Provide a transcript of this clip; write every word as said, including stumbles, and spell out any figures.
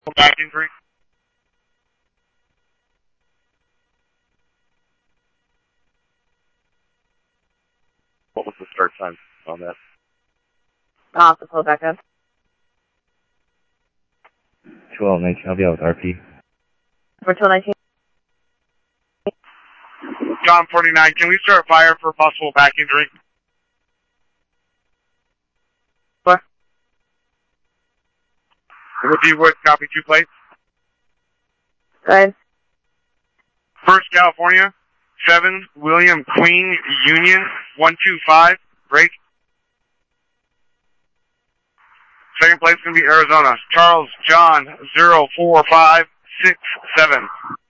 Back injury. What was the start time on that? I'll have to pull it back up. twelve nineteen, I'll be out with R P. For twelve nineteen. John forty-nine, can we start fire for possible back injury? Four. Would you would copy two plates? Go ahead. First California, seven, William Queen Union, one two five, break. Second place is going to be Arizona, Charles John, zero four five six seven.